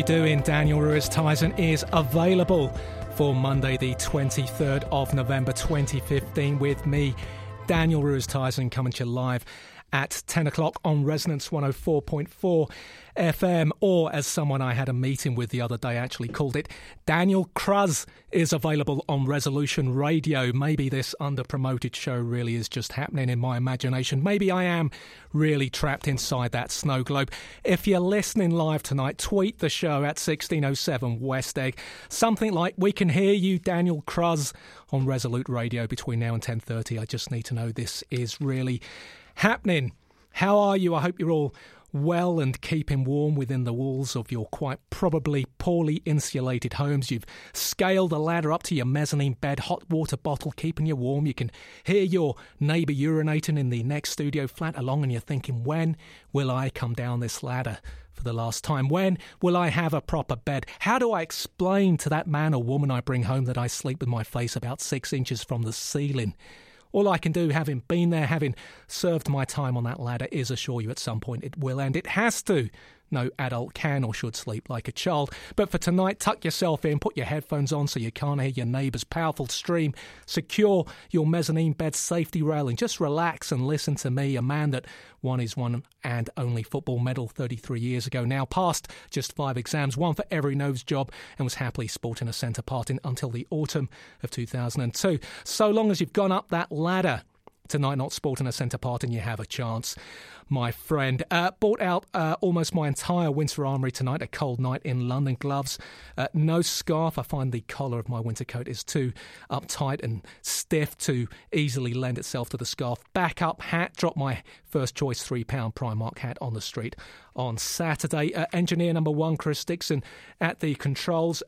doing? Daniel Ruiz-Tyson is available for Monday the 23rd of November 2015 with me, Daniel Ruiz-Tyson, coming to you live at 10 o'clock on Resonance 104.4 FM, or as someone I had a meeting with the other day actually called it, Daniel Cruz is available on Resolution Radio. Maybe this under-promoted show really is just happening in my imagination. Maybe I am really trapped inside that snow globe. If you're listening live tonight, tweet the show at 1607 West Egg. Something like, we can hear you, Daniel Cruz, on Resolute Radio between now and 10:30. I just need to know this is really happening. How are you? I hope you're all well and keeping warm within the walls of your quite probably poorly insulated homes. You've scaled a ladder up to your mezzanine bed, hot water bottle keeping you warm. You can hear your neighbour urinating in the next studio flat along, and you're thinking, when will I come down this ladder for the last time? When will I have a proper bed? How do I explain to that man or woman I bring home that I sleep with my face about 6 inches from the ceiling? All I can do, having been there, having served my time on that ladder, is assure you at some point it will end. It has to. No adult can or should sleep like a child. But for tonight, tuck yourself in, put your headphones on so you can't hear your neighbour's powerful stream. Secure your mezzanine bed safety railing. Just relax and listen to me, a man that won his one and only football medal 33 years ago, now passed just 5 exams, one for every nose job, and was happily sporting a centre part in until the autumn of 2002. So long as you've gone up that ladder tonight not sporting a centre part, and you have a chance, my friend. Bought out almost my entire winter armoury tonight, a cold night in London. Gloves, no scarf. I find the collar of my winter coat is too uptight and stiff to easily lend itself to the scarf. Backup hat, dropped my first choice £3 Primark hat on the street on Saturday. Engineer number 1, Chris Dixon, at the controls.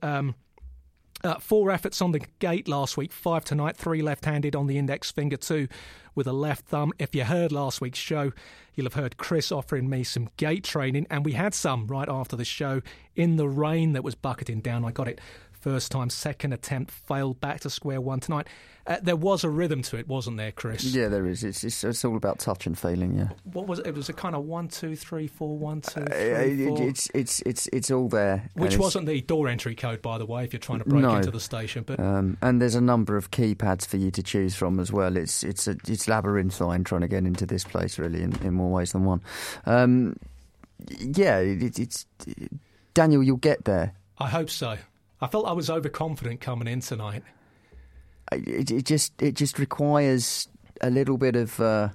4 efforts on the gate last week, 5 tonight, 3 left-handed on the index finger, 2 with a left thumb. If you heard last week's show, you'll have heard Chris offering me some gate training, and we had some right after the show in the rain that was bucketing down. I got it first time, second attempt, failed, back to square one tonight. There was a rhythm to it, wasn't there, Chris? Yeah, there is. It's all about touch and feeling, yeah. What was it? It was a kind of 1, 2, 3, 4, 1, 2, 3, 4. It's all there. Which wasn't the door entry code, by the way, if you're trying to break into the station. But and there's a number of keypads for you to choose from as well. It's labyrinthine trying to get into this place, really, in more ways than one. It's Daniel, you'll get there. I hope so. I felt I was overconfident coming in tonight. It just requires a little bit of I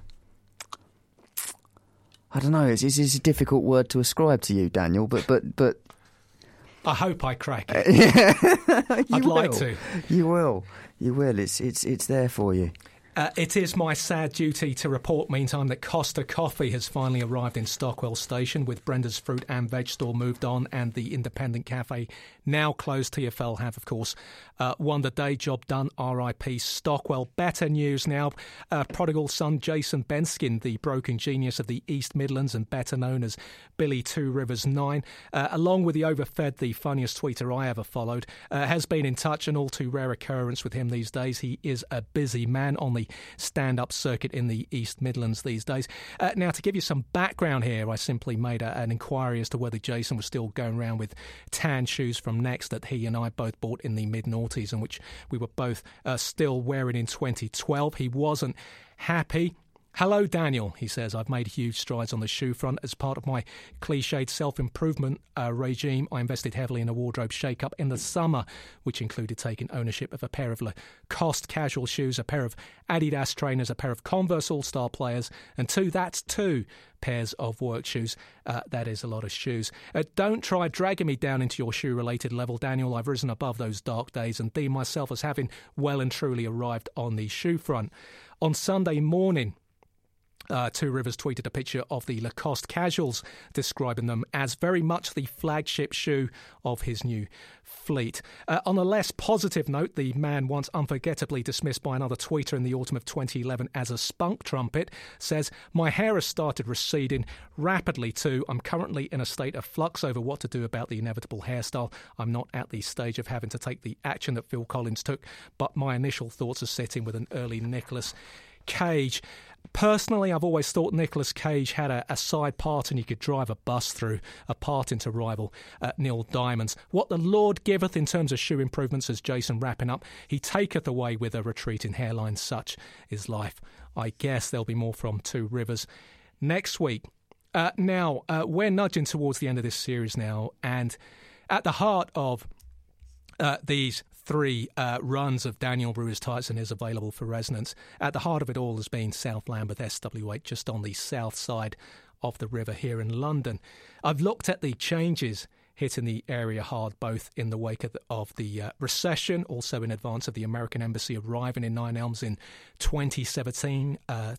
don't know. It's a difficult word to ascribe to you, Daniel. But I hope I crack it. I'd like to. You will. It's there for you. It is my sad duty to report, meantime, that Costa Coffee has finally arrived in Stockwell Station, with Brenda's Fruit and Veg store moved on and the Independent Cafe now closed. TfL have, of course, won the day. Job done. RIP Stockwell. Better news now. Prodigal son Jason Benskin, the broken genius of the East Midlands and better known as Billy Two Rivers 9, along with the overfed, the funniest tweeter I ever followed, has been in touch, an all too rare occurrence with him these days. He is a busy man on the stand-up circuit in the East Midlands these days. Now, to give you some background here, I simply made an inquiry as to whether Jason was still going around with tan shoes from Next that he and I both bought in the mid-noughties, and which we were both still wearing in 2012. He wasn't happy. Hello, Daniel, he says. I've made huge strides on the shoe front. As part of my cliched self-improvement regime, I invested heavily in a wardrobe shake-up in the summer, which included taking ownership of a pair of Lacoste casual shoes, a pair of Adidas trainers, a pair of Converse All-Star players, and 2 pairs of work shoes. That is a lot of shoes. Don't try dragging me down into your shoe-related level, Daniel. I've risen above those dark days and deem myself as having well and truly arrived on the shoe front. On Sunday morning, Two Rivers tweeted a picture of the Lacoste casuals, describing them as very much the flagship shoe of his new fleet. On a less positive note, the man once unforgettably dismissed by another tweeter in the autumn of 2011 as a spunk trumpet says, my hair has started receding rapidly too. I'm currently in a state of flux over what to do about the inevitable hairstyle. I'm not at the stage of having to take the action that Phil Collins took, but my initial thoughts are sitting with an early Nicolas Cage. Personally, I've always thought Nicolas Cage had a side part and you could drive a bus through, a part into rival Neil Diamond's. What the Lord giveth in terms of shoe improvements, as Jason wrapping up, he taketh away with a retreating hairline. Such is life. I guess there'll be more from Two Rivers next week. Now, we're nudging towards the end of this series now, and at the heart of these three runs of Daniel Ruiz-Tyson is available for resonance. At the heart of it all has been South Lambeth SW8, just on the south side of the river here in London. I've looked at the changes hitting the area hard, both in the wake of the recession, also in advance of the American Embassy arriving in Nine Elms in 2017 at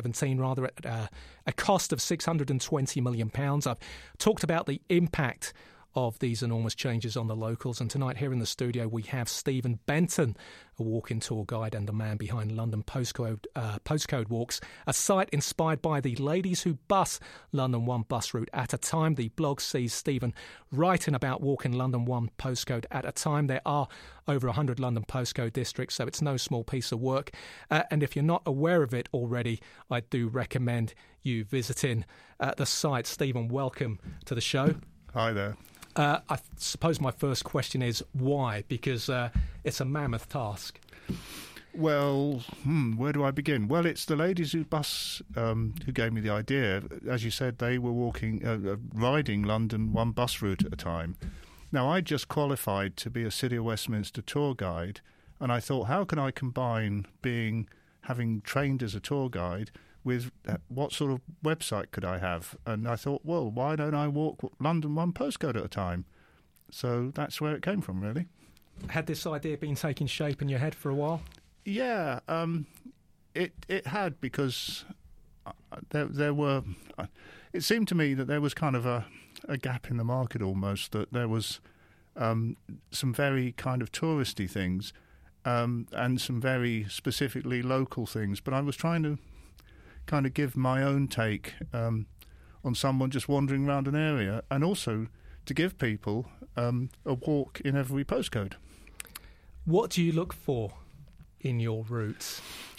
a cost of £620 million. I've talked about the impact of these enormous changes on the locals, and tonight here in the studio we have Stephen Benton, a walking tour guide and the man behind London Postcode Walks, a site inspired by the ladies who bus London one bus route at a time. The blog sees Stephen writing about walking London one postcode at a time. There are over 100 London postcode districts, so it's no small piece of work, and if you're not aware of it already, I do recommend you visiting the site. Stephen, welcome to the show. Hi there. I suppose my first question is why? Because it's a mammoth task. Well, where do I begin? Well, it's the ladies who gave me the idea. As you said, they were riding London one bus route at a time. Now, I just qualified to be a City of Westminster tour guide, and I thought, how can I combine having trained as a tour guide with what sort of website could I have? And I thought, well, why don't I walk London one postcode at a time? So that's where it came from, really. Had this idea been taking shape in your head for a while? Yeah, it had, because there were... It seemed to me that there was kind of a gap in the market almost, that there was some very kind of touristy things and some very specifically local things. But I was trying to kind of give my own take on someone just wandering around an area, and also to give people a walk in every postcode. What do you look for in your routes?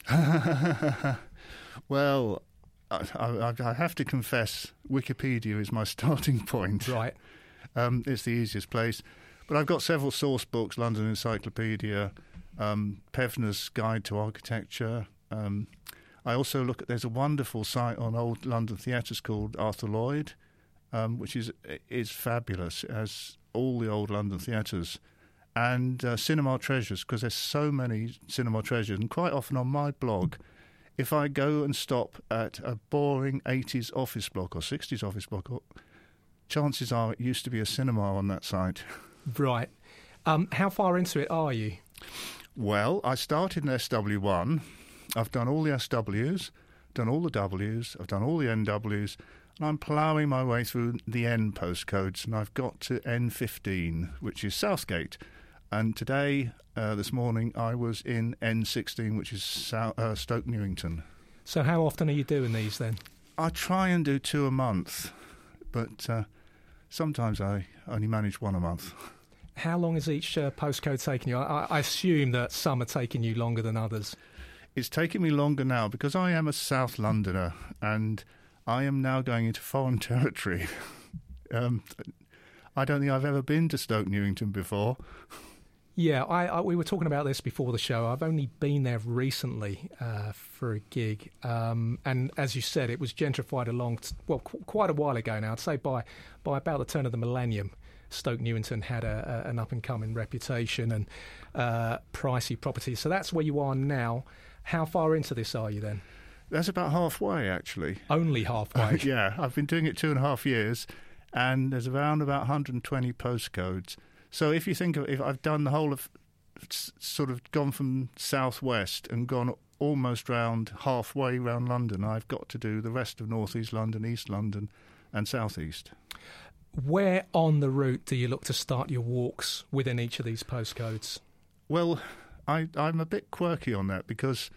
Well, I have to confess, Wikipedia is my starting point. Right. It's the easiest place. But I've got several source books: London Encyclopedia, Pevner's Guide to Architecture. I also there's a wonderful site on old London theatres called Arthur Lloyd, which is fabulous, as all the old London theatres, and Cinema Treasures, because there's so many Cinema Treasures. And quite often on my blog, if I go and stop at a boring 80s office block or 60s office block, chances are it used to be a cinema on that site. Right. How far into it are you? Well, I started in SW1. I've done all the SWs, done all the Ws, I've done all the NWs, and I'm ploughing my way through the N postcodes, and I've got to N15, which is Southgate. And today, this morning, I was in N16, which is Stoke Newington. So how often are you doing these then? I try and do 2 a month, but sometimes I only manage 1 a month. How long is each postcode taking you? I assume that some are taking you longer than others. It's taking me longer now because I am a South Londoner and I am now going into foreign territory. I don't think I've ever been to Stoke Newington before. Yeah, we were talking about this before the show. I've only been there recently for a gig. And as you said, it was gentrified quite a while ago now. I'd say by about the turn of the millennium, Stoke Newington had an up-and-coming reputation and pricey properties. So that's where you are now. How far into this are you then? That's about halfway, actually. Only halfway? Yeah, I've been doing it 2.5 years, and there's around about 120 postcodes. So if you think if I've done the whole of, sort of gone from southwest and gone almost round halfway round London, I've got to do the rest of North East London, East London and South East. Where on the route do you look to start your walks within each of these postcodes? Well, I'm a bit quirky on that because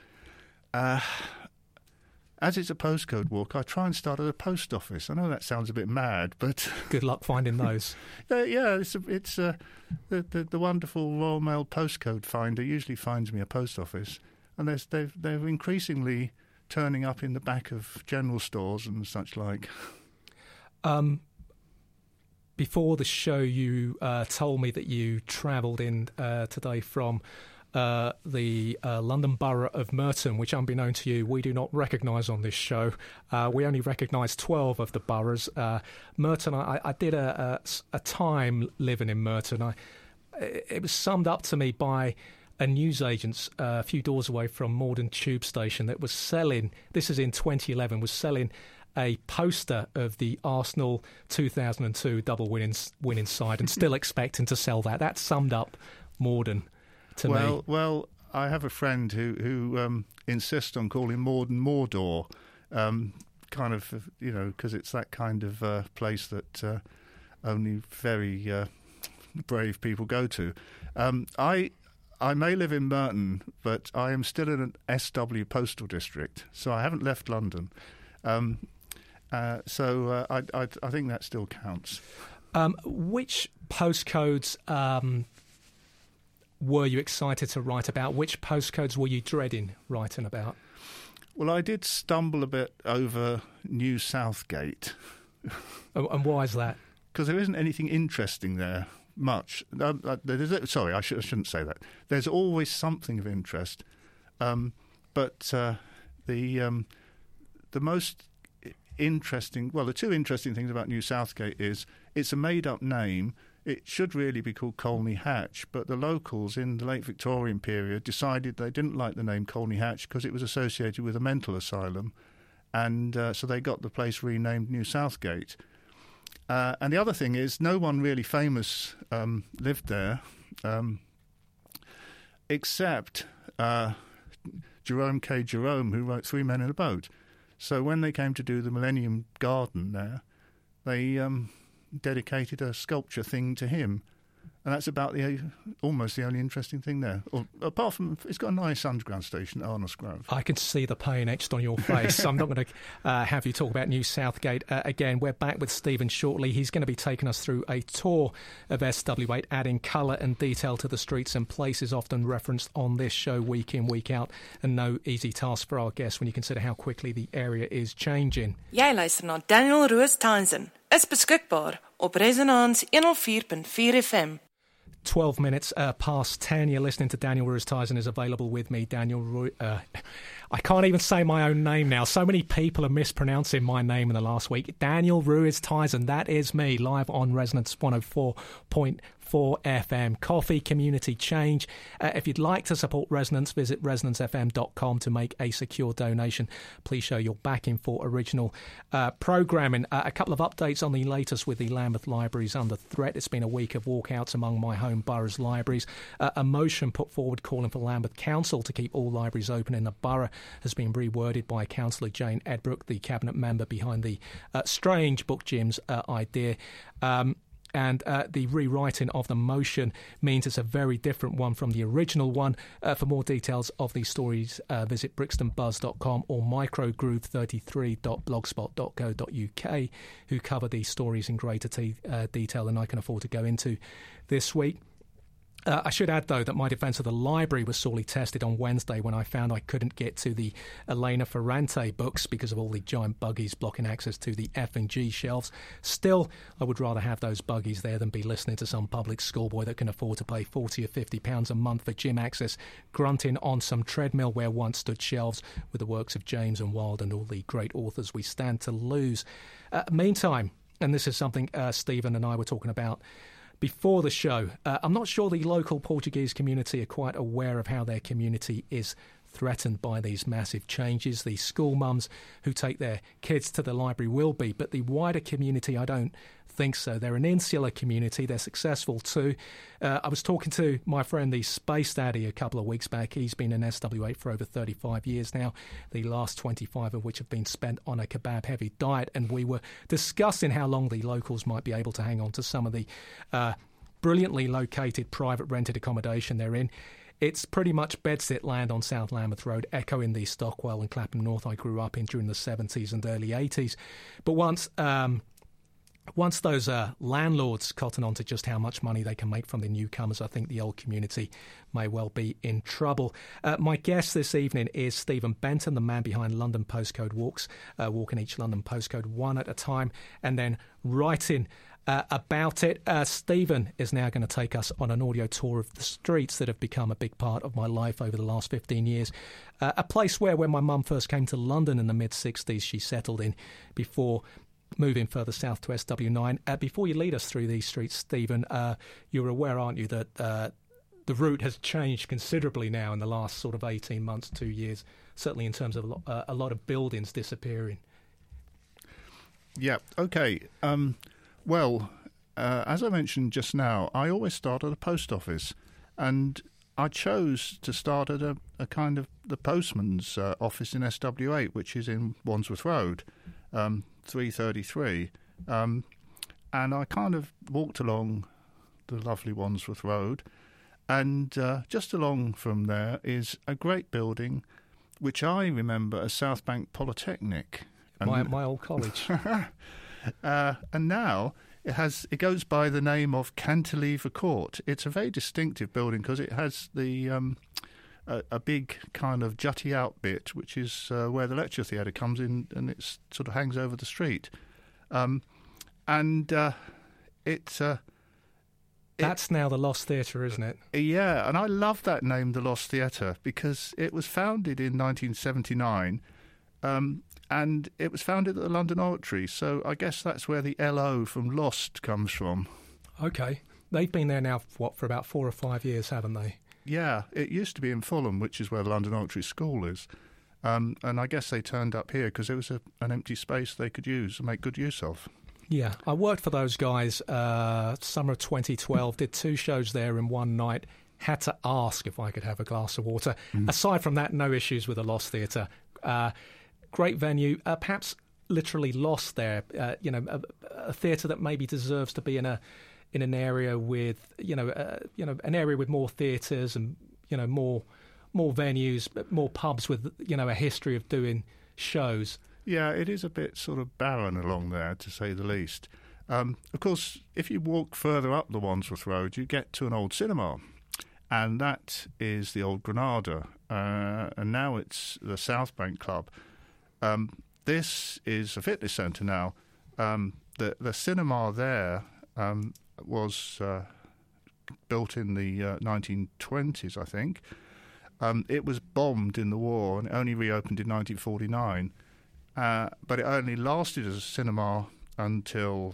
as it's a postcode walk, I try and start at a post office. I know that sounds a bit mad, but... Good luck finding those. Yeah, it's the wonderful Royal Mail postcode finder usually finds me a post office, and they're increasingly turning up in the back of general stores and such like. Before the show, you told me that you travelled in today from the London Borough of Merton, which, unbeknown to you, we do not recognise on this show. We only recognise 12 of the boroughs. Merton, I did a time living in Merton. It was summed up to me by a newsagent a few doors away from Morden Tube Station that was selling, this is in 2011, was selling a poster of the Arsenal 2002 double winning side and still expecting to sell that. That summed up Morden to me. Well, I have a friend who insists on calling Morden Mordor, kind of, because it's that kind of place that only very brave people go to. I may live in Merton, but I am still in an SW postal district, so I haven't left London. So I think that still counts. Which postcodes were you excited to write about? Which postcodes were you dreading writing about? Well, I did stumble a bit over New Southgate. And why is that? Because there isn't anything interesting there, much. Sorry, I shouldn't say that. There's always something of interest. But the most interesting, well, the two interesting things about New Southgate is it's a made-up name. It should really be called Colney Hatch, but the locals in the late Victorian period decided they didn't like the name Colney Hatch because it was associated with a mental asylum, and so they got the place renamed New Southgate. And the other thing is no one really famous lived there, except Jerome K. Jerome, who wrote Three Men in a Boat. So when they came to do the Millennium Garden there, they dedicated a sculpture thing to him. And that's about almost the only interesting thing there. Apart from, it's got a nice underground station at Arnos Grove. I can see the pain etched on your face. I'm not going to have you talk about New Southgate again. We're back with Stephen shortly. He's going to be taking us through a tour of SW8, adding colour and detail to the streets and places often referenced on this show week in, week out. And no easy task for our guests when you consider how quickly the area is changing. Jy luister na Daniel Roos Townsend. Is beskikbaar op Resonance 104.4 FM. 12 minutes past 10. You're listening to Daniel Ruiz-Tyson is available with me, Daniel I can't even say my own name now. So many people are mispronouncing my name in the last week. Daniel Ruiz-Tyson, that is me, live on Resonance 104.4 FM. Coffee, community change. If you'd like to support Resonance, visit resonancefm.com to make a secure donation. Please show your backing for original programming. A couple of updates on the latest with the Lambeth Libraries under threat. It's been a week of walkouts among my home borough's libraries. A motion put forward calling for Lambeth Council to keep all libraries open in the borough has been reworded by Councillor Jane Edbrook, the cabinet member behind the strange book gyms idea. And the rewriting of the motion means it's a very different one from the original one. For more details of these stories, visit brixtonbuzz.com or microgroup33.blogspot.co.uk, who cover these stories in greater detail than I can afford to go into this week. I should add, though, that my defence of the library was sorely tested on Wednesday when I found I couldn't get to the Elena Ferrante books because of all the giant buggies blocking access to the F&G shelves. Still, I would rather have those buggies there than be listening to some public schoolboy that can afford to pay £40 or £50 a month for gym access, grunting on some treadmill where once stood shelves with the works of James and Wilde and all the great authors we stand to lose. Meantime, and this is something Stephen and I were talking about before the show, I'm not sure the local Portuguese community are quite aware of how their community is threatened by these massive changes. The school mums who take their kids to the library will be, but the wider community, I don't think so. They're an insular community. They're successful too. I was talking to my friend, the Space Daddy, a couple of weeks back. He's been in SW8 for over 35 years now, the last 25 of which have been spent on a kebab-heavy diet, and we were discussing how long the locals might be able to hang on to some of the brilliantly located private rented accommodation they're in. It's pretty much bedsit land on South Lambeth Road, echoing the Stockwell and Clapham North I grew up in during the 70s and early 80s. But once once those landlords cotton on to just how much money they can make from the newcomers, I think the old community may well be in trouble. My guest this evening is Stephen Benton, the man behind London Postcode Walks, walking each London postcode one at a time and then writing about it. Stephen is now going to take us on an audio tour of the streets that have become a big part of my life over the last 15 years. A place where when my mum first came to London in the mid-60s, she settled in before moving further south to SW9. Before you lead us through these streets, Stephen, you're aware, aren't you, that the route has changed considerably now in the last sort of 18 months, 2 years, certainly in terms of a lot of buildings disappearing. Yeah, OK. Well, as I mentioned just now, I always start at a post office, and I chose to start at a kind of the postman's office in SW8, which is in Wandsworth Road, 333. And I kind of walked along the lovely Wandsworth Road, and just along from there is a great building, which I remember as South Bank Polytechnic. My old college. And now it goes by the name of Cantilever Court. It's a very distinctive building because it has the a big kind of jutty out bit, which is where the lecture theatre comes in, and it sort of hangs over the street. That's now the Lost Theatre, isn't it? Yeah, and I love that name, the Lost Theatre, because it was founded in 1979. And it was founded at the London Oratory, so I guess that's where the LO from Lost comes from. OK. They've been there now, for about 4 or 5 years, haven't they? Yeah, it used to be in Fulham, which is where the London Oratory School is. And I guess they turned up here because it was an empty space they could use and make good use of. Yeah, I worked for those guys summer of 2012, did 2 shows there in one night, had to ask if I could have a glass of water. Aside from that, no issues with the Lost Theatre. Great venue, perhaps literally lost there. A theatre that maybe deserves to be in an area with an area with more theatres and more venues, more pubs with a history of doing shows. Yeah, it is a bit sort of barren along there, to say the least. Of course, if you walk further up the Wandsworth Road, you get to an old cinema, and that is the old Granada, and now it's the South Bank Club. This is a fitness centre now. The cinema there was built in the 1920s, I think. It was bombed in the war and it only reopened in 1949. But it only lasted as a cinema until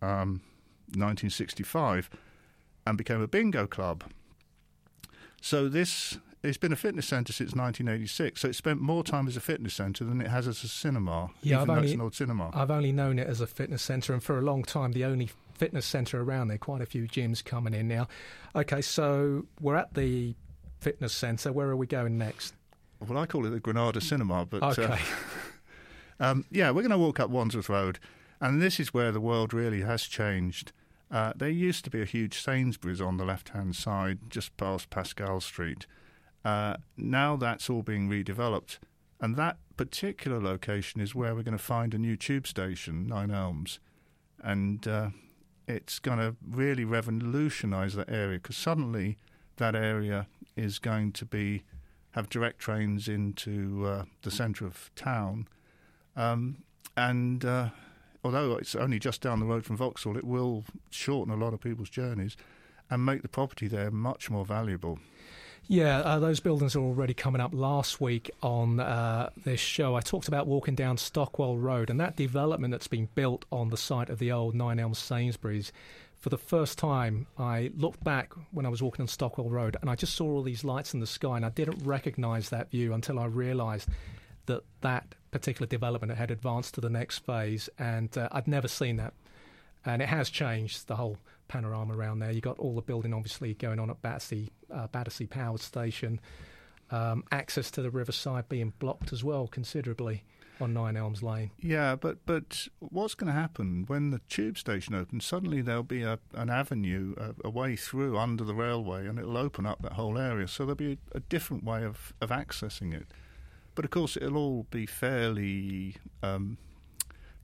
1965 and became a bingo club. So it's been a fitness centre since 1986, so it spent more time as a fitness centre than it has as a cinema, even though it's an old cinema. I've only known it as a fitness centre, and for a long time the only fitness centre around there, quite a few gyms coming in now. OK, so we're at the fitness centre. Where are we going next? Well, I call it the Granada Cinema, but... OK. Yeah, we're going to walk up Wandsworth Road, and this is where the world really has changed. There used to be a huge Sainsbury's on the left-hand side, just past Pascal Street. Now that's all being redeveloped, and that particular location is where we're going to find a new tube station, Nine Elms, and it's going to really revolutionise that area, because suddenly that area is going to have direct trains into the centre of town, and although it's only just down the road from Vauxhall, it will shorten a lot of people's journeys and make the property there much more valuable. Yeah, those buildings are already coming up. Last week on this show, I talked about walking down Stockwell Road and that development that's been built on the site of the old Nine Elms Sainsbury's. For the first time, I looked back when I was walking on Stockwell Road and I just saw all these lights in the sky, and I didn't recognise that view until I realised that particular development had advanced to the next phase, and I'd never seen that. And it has changed, the whole panorama around there. You got all the building obviously going on at Battersea Power Station, access to the riverside being blocked as well considerably on Nine Elms Lane. Yeah, but what's going to happen when the tube station opens? Suddenly there'll be an avenue, a way through under the railway, and it'll open up that whole area. So there'll be a different way of accessing it. But of course it'll all be fairly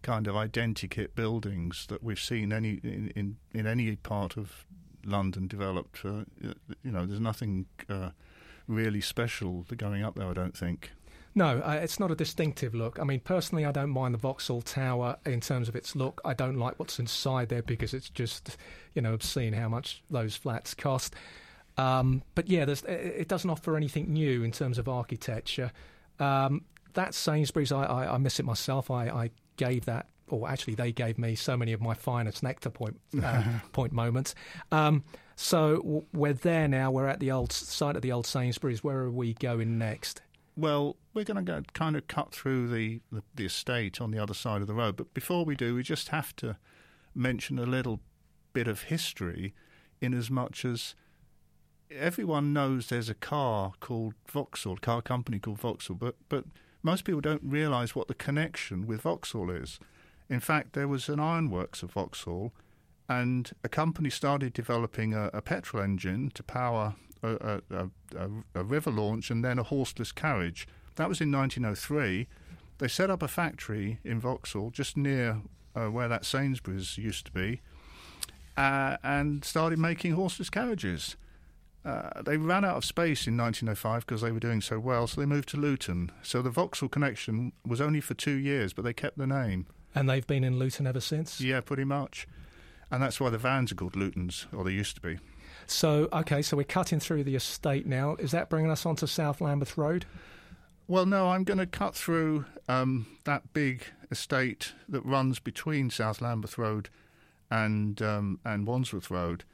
kind of identikit buildings that we've seen in any part of London developed. There's nothing really special going up there, I don't think. No, it's not a distinctive look. I mean, personally, I don't mind the Vauxhall Tower in terms of its look. I don't like what's inside there because it's just, obscene how much those flats cost. But yeah, it doesn't offer anything new in terms of architecture. That Sainsbury's, I miss it myself. I gave that, or actually they gave me so many of my finest nectar point moments. So we're there now. We're at the old site of the old Sainsbury's. Where are we going next? Well, we're going to kind of cut through the estate on the other side of the road. But before we do, we just have to mention a little bit of history, in as much as everyone knows there's a car called Vauxhall, car company called Vauxhall, but most people don't realise what the connection with Vauxhall is. In fact, there was an ironworks of Vauxhall, and a company started developing a petrol engine to power a river launch and then a horseless carriage. That was in 1903. They set up a factory in Vauxhall, just near where that Sainsbury's used to be, and started making horseless carriages. They ran out of space in 1905 because they were doing so well, so they moved to Luton. So the Vauxhall connection was only for 2 years, but they kept the name. And they've been in Luton ever since? Yeah, pretty much. And that's why the vans are called Lutons, or they used to be. So we're cutting through the estate now. Is that bringing us onto South Lambeth Road? Well, no, I'm going to cut through that big estate that runs between South Lambeth Road and Wandsworth Road.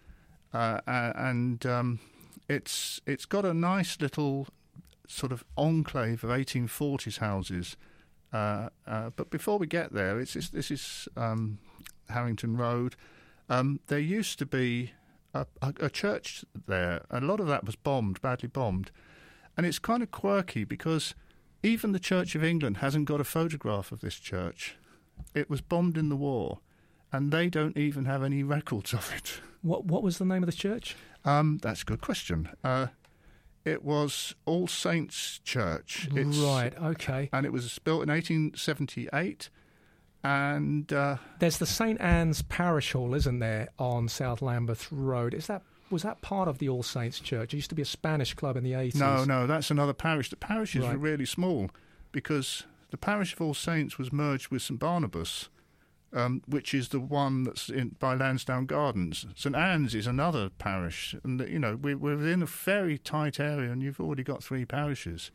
It's got a nice little sort of enclave of 1840s houses. But before we get there, this is Harrington Road. There used to be a church there. A lot of that was badly bombed. And it's kind of quirky because even the Church of England hasn't got a photograph of this church. It was bombed in the war, and they don't even have any records of it. What was the name of the church? That's a good question. It was All Saints Church. Right, okay. And it was built in 1878. And there's the St Anne's Parish Hall, isn't there, on South Lambeth Road? Was that part of the All Saints Church? It used to be a Spanish club in the 80s. No, that's another parish. The parishes Right. were really small because the parish of All Saints was merged with St Barnabas, which is the one that's by Lansdowne Gardens. St Anne's is another parish, and we're within a very tight area, and you've already got 3 parishes.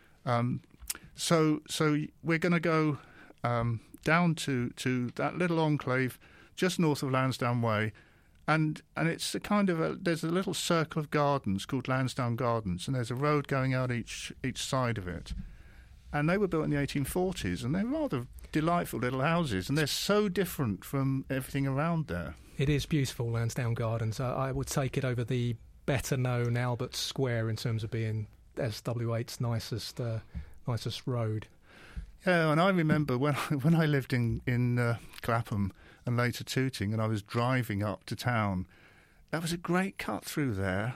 So we're going to go down to that little enclave just north of Lansdowne Way, and it's a kind of there's a little circle of gardens called Lansdowne Gardens, and there's a road going out each side of it. And they were built in the 1840s, and they're rather delightful little houses, and they're so different from everything around there. It is beautiful, Lansdowne Gardens. I would take it over the better-known Albert Square in terms of being SW8's nicest road. Yeah, and I remember when I lived in Clapham and later Tooting, and I was driving up to town, that was a great cut through there.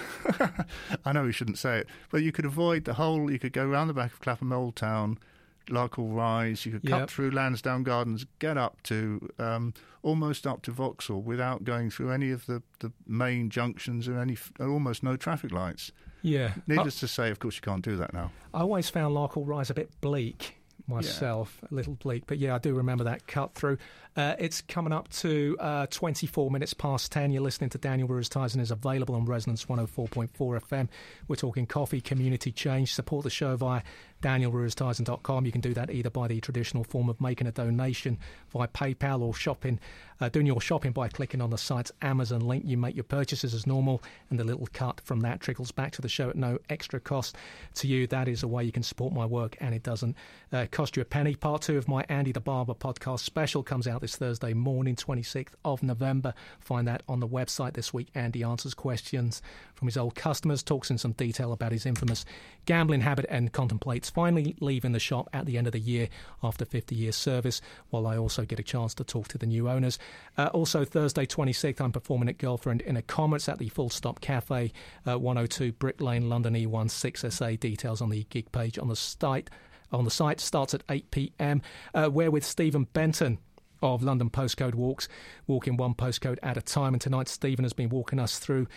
I know we shouldn't say it, but you could avoid you could go round the back of Clapham Old Town, Larkhall Rise, you could cut through Lansdowne Gardens, get up to almost up to Vauxhall without going through any of the main junctions and almost no traffic lights. Yeah. Needless to say, of course, you can't do that now. I always found Larkhall Rise a bit bleak myself, a little bleak, but yeah, I do remember that cut through. It's coming up to 24 minutes past 10. You're listening to Daniel Ruiz-Tyson, is available on Resonance 104.4 FM. We're talking coffee, community change. Support the show via danielruiztyson.com. You can do that either by the traditional form of making a donation via PayPal, or doing your shopping by clicking on the site's Amazon link. You make your purchases as normal, and the little cut from that trickles back to the show at no extra cost to you. That is a way you can support my work, and it doesn't cost you a penny. Part 2 of my Andy the Barber podcast special comes out this Thursday morning, 26th of November. Find that on the website this week. Andy answers questions from his old customers, talks in some detail about his infamous gambling habit, and contemplates finally leaving the shop at the end of the year after 50 years service, while I also get a chance to talk to the new owners. Also Thursday 26th, I'm performing at Girlfriend in a Comets at the Full Stop Cafe, 102 Brick Lane, London E16SA. Details on the gig page on the site. on the site. Starts at 8 p.m. We're with Stephen Benton of London Postcode Walks, walking one postcode at a time. And tonight, Stephen has been walking us through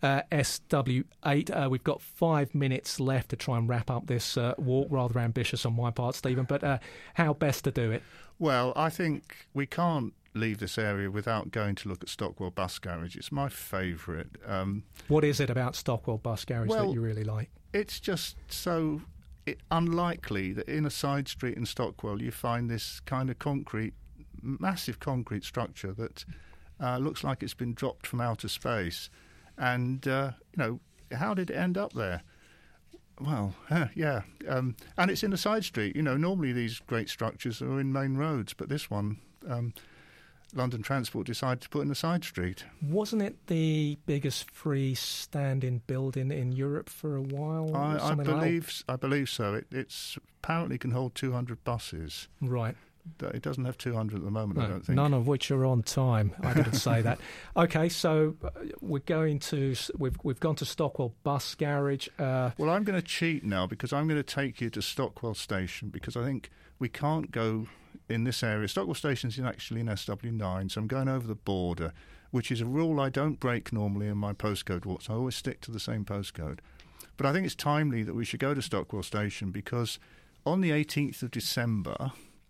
SW8. We've got 5 minutes left to try and wrap up this walk. Rather ambitious on my part, Stephen, but how best to do it? Well, I think we can't leave this area without going to look at Stockwell Bus Garage. It's my favourite. What is it about Stockwell Bus Garage that you really like? It's just so unlikely that in a side street in Stockwell you find this kind of massive concrete structure that looks like it's been dropped from outer space. And, how did it end up there? Well, and it's in a side street. Normally these great structures are in main roads, but this one, London Transport decided to put in a side street. Wasn't it the biggest freestanding building in Europe for a while? I believe so. It's apparently can hold 200 buses. Right. It doesn't have 200 at the moment, I don't think. None of which are on time. I didn't say that. Okay, so we've gone to Stockwell Bus Garage. Well, I'm going to cheat now because I'm going to take you to Stockwell Station because I think we can't go in this area. Stockwell Station is actually in SW9, so I'm going over the border, which is a rule I don't break normally in my postcode walks. I always stick to the same postcode. But I think it's timely that we should go to Stockwell Station because on the 18th of December...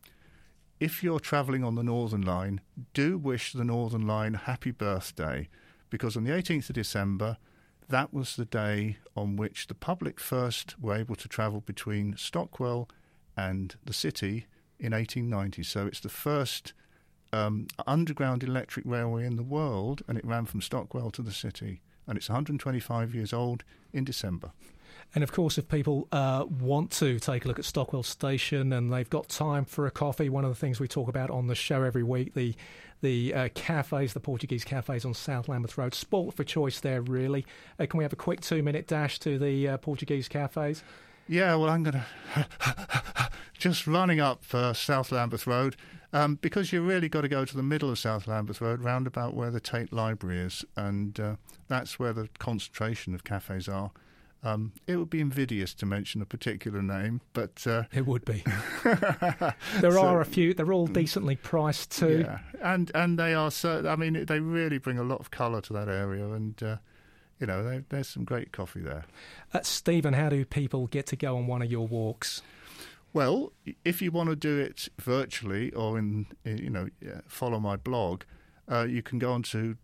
if you're travelling on the Northern Line, do wish the Northern Line happy birthday, because on the 18th of December, that was the day on which the public first were able to travel between Stockwell and the city in 1890. So it's the first underground electric railway in the world, and it ran from Stockwell to the city. And it's 125 years old in December. And, of course, if people want to take a look at Stockwell Station and they've got time for a coffee, one of the things we talk about on the show every week, the cafes, the Portuguese cafes on South Lambeth Road, sport for choice there, really. Can we have a quick 2-minute dash to the Portuguese cafes? Yeah, well, I'm going to... just running up South Lambeth Road, because you really got to go to the middle of South Lambeth Road, round about where the Tate Library is, and that's where the concentration of cafes are. It would be invidious to mention a particular name, but... it would be. There are a few. They're all decently priced too. Yeah, and they are... they really bring a lot of colour to that area, and, there's some great coffee there. Stephen, how do people get to go on one of your walks? Well, if you want to do it virtually or follow my blog... you can go on to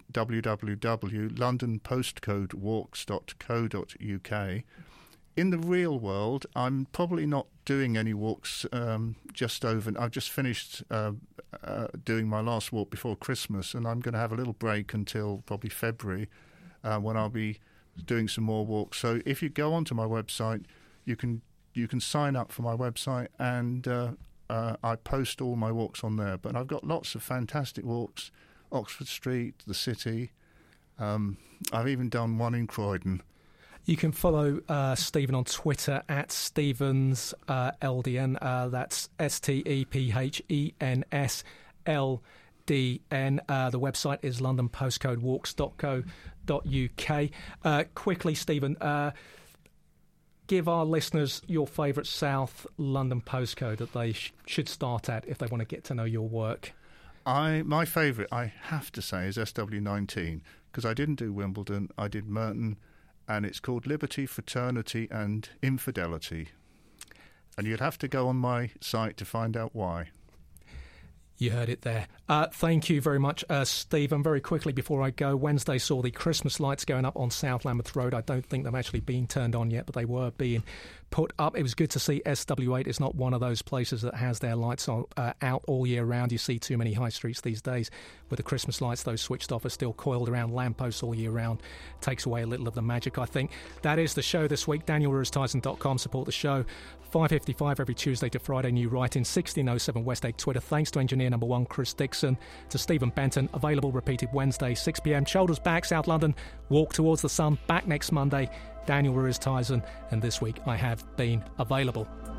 www.londonpostcodewalks.co.uk. In the real world, I'm probably not doing any walks just over... I've just finished doing my last walk before Christmas, and I'm going to have a little break until probably February when I'll be doing some more walks. So if you go onto my website, you can sign up for my website, and I post all my walks on there. But I've got lots of fantastic walks... Oxford Street, the city. I've even done one in Croydon. You can follow Stephen on Twitter at Stevens LDN. That's STEPHENS LDN. The website is londonpostcodewalks.co.uk. Quickly, Stephen, give our listeners your favourite South London postcode that they should start at if they want to get to know your work. My favourite, I have to say, is SW19, because I didn't do Wimbledon, I did Merton, and it's called Liberty, Fraternity and Infidelity. And you'd have to go on my site to find out why. You heard it there. Thank you very much, Stephen. Very quickly before I go, Wednesday saw the Christmas lights going up on South Lambeth Road. I don't think they've actually been turned on yet, but they were being put up. It was good to see SW8. It's not one of those places that has their lights on, out all year round. You see too many high streets these days with the Christmas lights. Those switched off are still coiled around lampposts all year round. Takes away a little of the magic, I think. That is the show this week. DanielRuistyson.com. Support the show. 5:55 every Tuesday to Friday. New writing, 1607 West Egg Twitter. Thanks to engineer number one, Chris Dixon. To Stephen Benton. Available repeated Wednesday, 6 p.m. Shoulders back, South London. Walk towards the sun. Back next Monday. Daniel Ruiz Tyson. And this week I have been available.